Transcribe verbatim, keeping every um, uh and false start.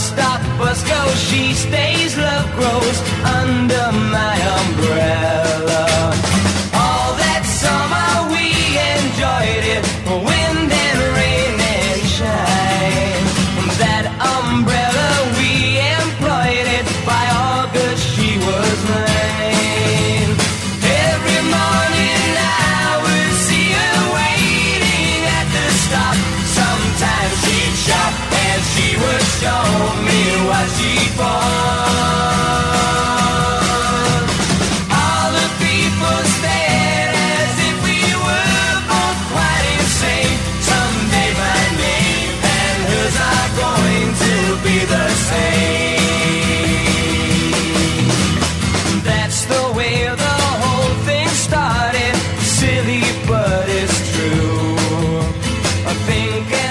stop, bus go, she stays, love grows under my umbrella. All that summer we enjoyed it, wind and rain and shine. That umbrella we employed it, by August she was mine. Every morning I would see her waiting at the stop. Sometimes she'd shop and she would show me what she bought. All the people stared as if we were both quite insane. Someday my name and hers are going to be the same. That's the way the whole thing started. Silly, but it's true. I think